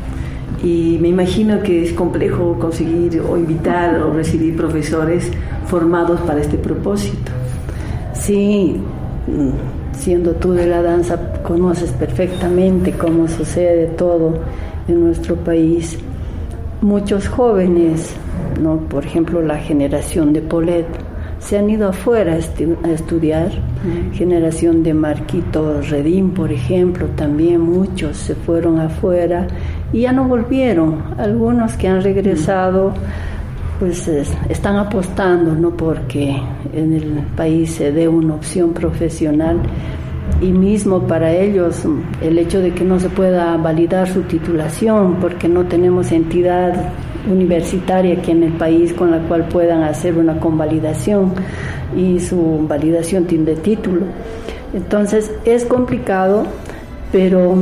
Y me imagino que es complejo conseguir o invitar o recibir profesores formados para este propósito. Sí, siendo tú de la danza, conoces perfectamente cómo sucede todo en nuestro país. Muchos jóvenes, ¿no? Por ejemplo, la generación de Polet, se han ido afuera a estudiar. Generación de Marquito Redín, por ejemplo, también muchos se fueron afuera y ya no volvieron. Algunos que han regresado pues están apostando, ¿no? Porque en el país se dé una opción profesional y mismo para ellos el hecho de que no se pueda validar su titulación porque no tenemos entidad universitaria aquí en el país con la cual puedan hacer una convalidación y su validación de título. Entonces es complicado, pero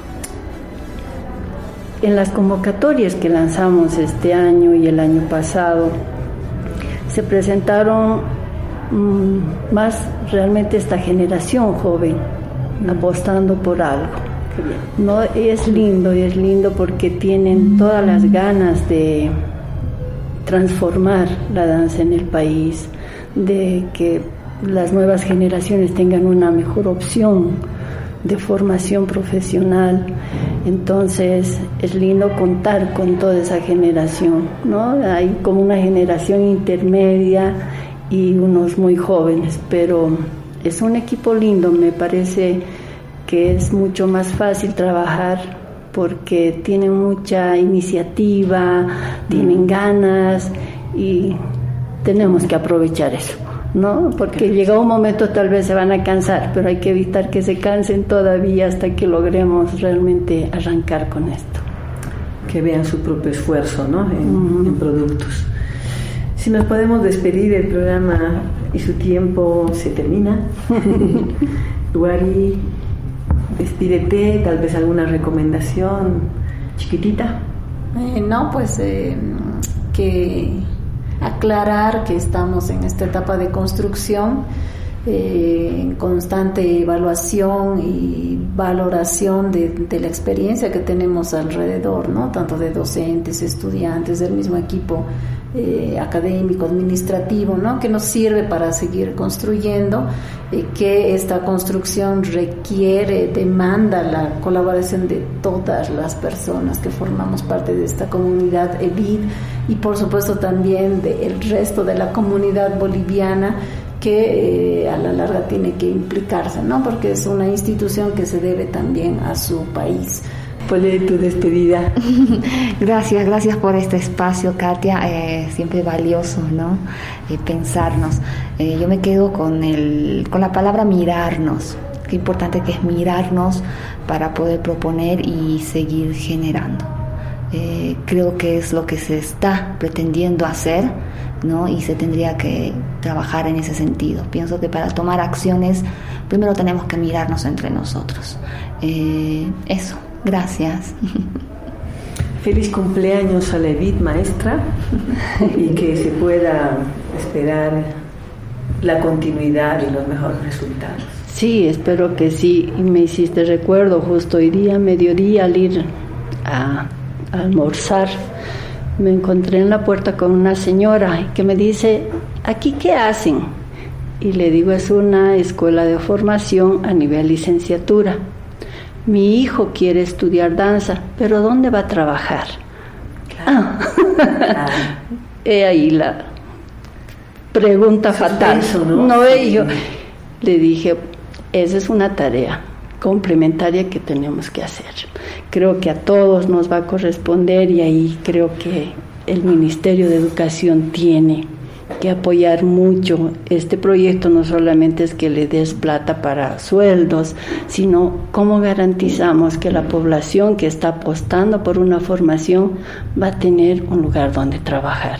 en las convocatorias que lanzamos este año y el año pasado se presentaron más realmente esta generación joven apostando por algo. No, es lindo porque tienen todas las ganas de transformar la danza en el país, de que las nuevas generaciones tengan una mejor opción de formación profesional. Entonces es lindo contar con toda esa generación, ¿no? Hay como una generación intermedia y unos muy jóvenes, pero es un equipo lindo. Me parece que es mucho más fácil trabajar porque tienen mucha iniciativa, tienen ganas y tenemos que aprovechar eso, ¿no? Porque llega un momento tal vez se van a cansar, pero hay que evitar que se cansen todavía hasta que logremos realmente arrancar con esto. Que vean su propio esfuerzo, ¿no? En productos. Si nos podemos despedir, el programa y su tiempo se termina. Duari, despídete, tal vez alguna recomendación chiquitita. No, pues que aclarar que estamos en esta etapa de construcción en constante evaluación y valoración de la experiencia que tenemos alrededor, ¿no? Tanto de docentes, estudiantes, del mismo equipo académico, administrativo, ¿no? Que nos sirve para seguir construyendo, que esta construcción requiere, demanda la colaboración de todas las personas que formamos parte de esta comunidad EBID y por supuesto también del resto de la comunidad boliviana, que a la larga tiene que implicarse, ¿no? Porque es una institución que se debe también a su país. Pole, tu despedida. Gracias por este espacio, Katia, siempre valioso, ¿no? Pensarnos. Yo me quedo con la palabra mirarnos. Qué importante que es mirarnos para poder proponer y seguir generando. Creo que es lo que se está pretendiendo hacer, ¿no? Y se tendría que trabajar en ese sentido. Pienso que para tomar acciones primero tenemos que mirarnos entre nosotros. Eso, gracias. Feliz cumpleaños a la EBID, maestra, y que se pueda esperar la continuidad y los mejores resultados. Sí, espero que sí. Y me hiciste recuerdo justo hoy día, mediodía, al ir a almorzar, me encontré en la puerta con una señora que me dice, ¿aquí qué hacen? Y le digo, es una escuela de formación a nivel licenciatura. Mi hijo quiere estudiar danza, pero ¿dónde va a trabajar? Claro. He ahí la pregunta fatal. Eso, ¿no? No, yo le dije, esa es una tarea complementaria que tenemos que hacer. Creo que a todos nos va a corresponder y ahí creo que el Ministerio de Educación tiene que apoyar mucho este proyecto. No solamente es que le des plata para sueldos, sino cómo garantizamos que la población que está apostando por una formación va a tener un lugar donde trabajar.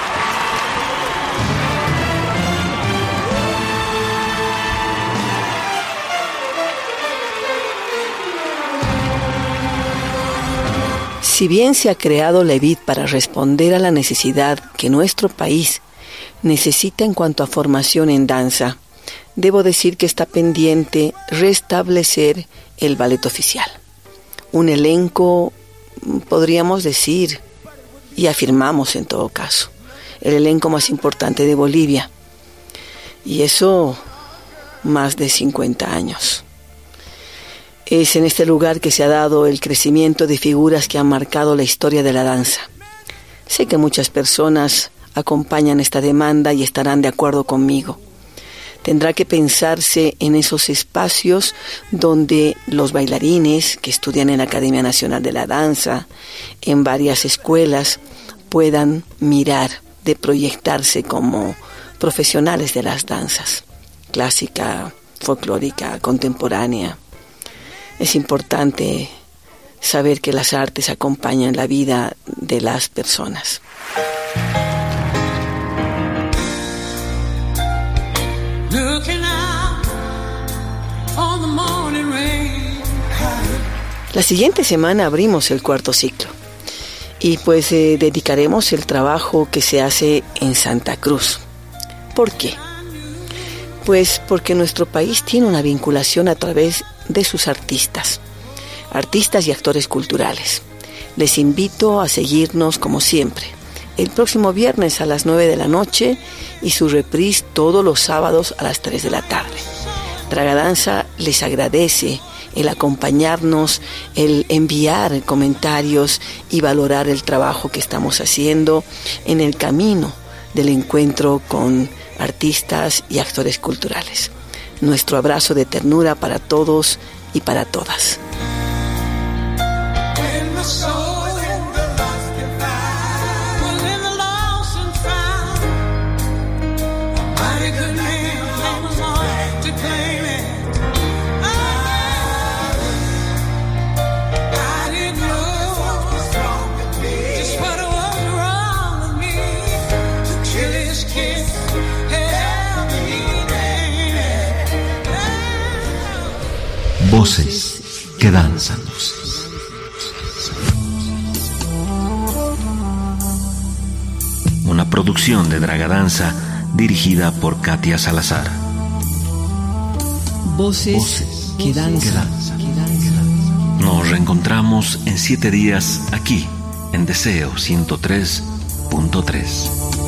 Si bien se ha creado la EBID para responder a la necesidad que nuestro país necesita en cuanto a formación en danza, debo decir que está pendiente restablecer el ballet oficial. Un elenco, podríamos decir, y afirmamos en todo caso, el elenco más importante de Bolivia. Y eso más de 50 años. Es en este lugar que se ha dado el crecimiento de figuras que han marcado la historia de la danza. Sé que muchas personas acompañan esta demanda y estarán de acuerdo conmigo. Tendrá que pensarse en esos espacios donde los bailarines que estudian en la Academia Nacional de la Danza, en varias escuelas, puedan mirar de proyectarse como profesionales de las danzas, clásica, folclórica, contemporánea. Es importante saber que las artes acompañan la vida de las personas. La siguiente semana abrimos el cuarto ciclo y pues dedicaremos el trabajo que se hace en Santa Cruz. ¿Por qué? Pues porque nuestro país tiene una vinculación a través de sus artistas y actores culturales. Les invito a seguirnos como siempre, el próximo viernes a las 9 de la noche y su reprise todos los sábados a las 3 de la tarde. Dragadanza les agradece el acompañarnos, el enviar comentarios y valorar el trabajo que estamos haciendo en el camino del encuentro con artistas y actores culturales. Nuestro abrazo de ternura para todos y para todas. Voces que danzan. Una producción de Dragadanza dirigida por Katia Salazar. Voces que danzan. Nos reencontramos en 7 días aquí, en Deseo 103.3.